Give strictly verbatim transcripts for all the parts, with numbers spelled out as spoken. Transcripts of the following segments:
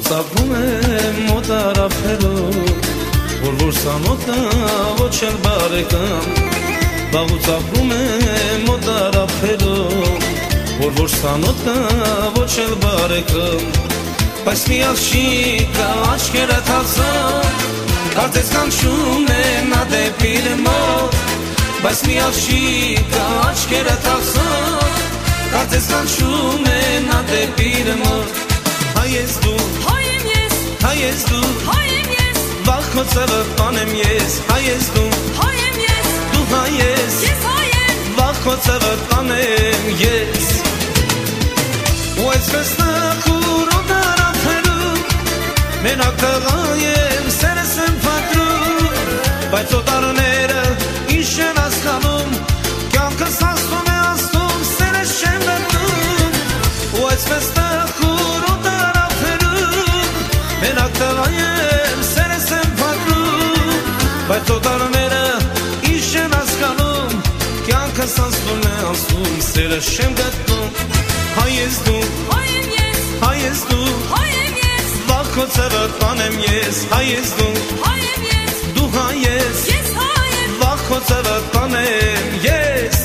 ծաղրում եմ մոտ արափերով, որ որ սանոթը ոչ էլ բարեկամ, վաղուց ապրում եմ մոտ արափերով, որ որ սանոթը ոչ էլ բարեկամ, բայց մի աղջիկը աչքերը թափսան, կարծես կանչում է նա դեպի իր մոտ, բայց մի աղջիկը աչքերը թափսան, կարծես կանչում է նա դեպի իր մոտ, հայ ես դու, հայ եմ ես, հայ ես դու, հայ եմ ես, վաղ քո ծևը տանեմ ես, հայ ես դու, հայ եմ ես, դու հայ ես, ես հայ եմ, վաղ քո ծևը տանեմ ես, ու այսպես նախուր ու դարափերում, մենակ տղա եմ, սերս եմ փակրում, բայց օտարները ինչ են հասկանում, կյանքս աստում է աստում, սերս չեմ գտնում, ու այսպես նախուր ու դարափերում, մենակ տղա եմ, սերս եմ փակրում, բայց օտարները ինչ են հասկանում, կյանքս աստում է աստում, սերս չեմ գտնում, հայ ես դու, հայ եմ ես, հայ ես դու, հայ եմ ես, վաղ քո ծևը տանեմ ես, հայ ես դու, հայ եմ ես, դու հայ ես, ես հայ եմ, վաղ քո ծևը տանեմ ես,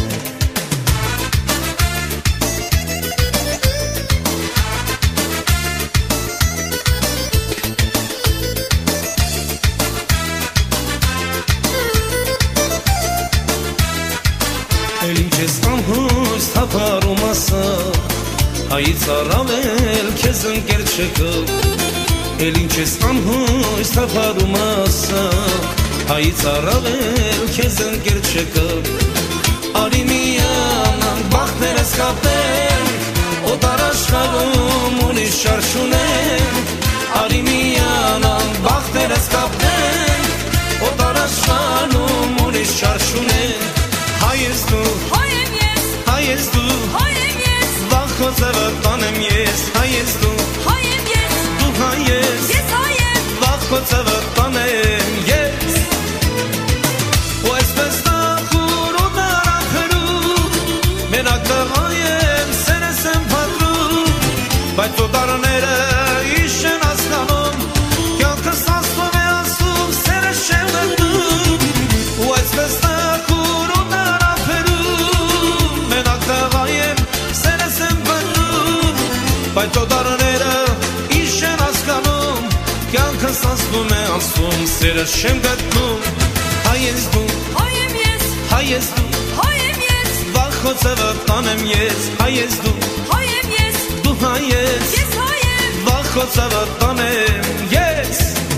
էլ ինչ ես անհույս թափարում ասա, հայից առավել քեզ ընկեր չկա, էլ ինչ ես անհույս թափարում ասա, հայից առավել քեզ ընկեր չկա, արի միանանք բախտերս կապենք, օտար աշխարհում ուրիշ շարժ չունենք, արի միանանք բախտերս կապենք, օտար աշխարհում ուրիշ շարժ չունենք, հայ ես դու, հայ եմ ես, հայ ես դու, հայ եմ ես, վաղ քո ծևը տանեմ ես, հայ ես դու, հայ եմ ես, դու հայ ես, ես հայ եմ, վաղ քո ծևը տանեմ ես, ու այսպես նախուր ու դարափերում, մենակ տղա եմ, սերս եմ փակրում, բայց օտարները ինչ են հասկանում, կյանքս աստում է աստում, սերս չեմ գտնում, ու այսպես նախուր ու դարափերում, մենակ տղա եմ, սերս եմ փակրում, բայց օտարները ինչ են հասկանում, կյանքս աստում է աստում, սերս չեմ գտնում, հայ ես դու, հայ եմ ես, հայ ես դու, հայ եմ ես, վաղ քո ծևը տանեմ ես, հայ ես դու, հայ եմ ես, դու հայ ես, ես հայ եմ, վաղ քո ծևը տանեմ ես,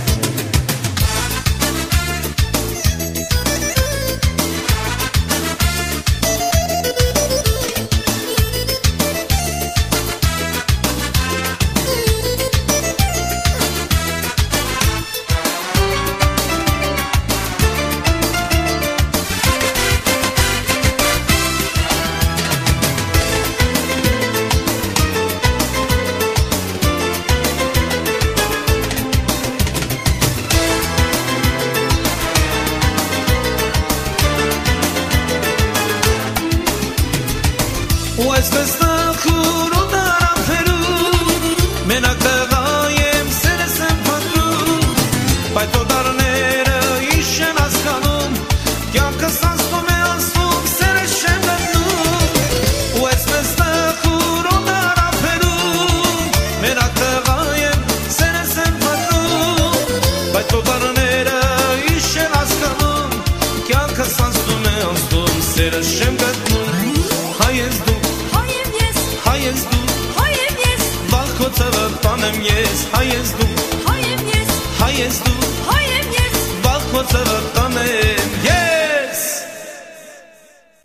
ու այսպես նախուր ու դարափերում, մենակ տղա եմ, սերս եմ փակրում, բայց օտարները ինչ են հասկանում, կյանքս աստում է աստում, սերս չեմ գտնում, ու այսպես նախուր ու դարափերում, մենակ տղա եմ, սերս եմ փակրում, բայց օտարները ինչ են հասկանում, կյանքս աստում է աստում, սերս չեմ գտնում, հայ ես դու, հայ ես դու, հայ եմ ես, վաղ քո ծևը տանեմ ես, հայ ես դու, հայ եմ ես, հայ ես դու, հայ եմ ես, վաղ քո ծևը տանեմ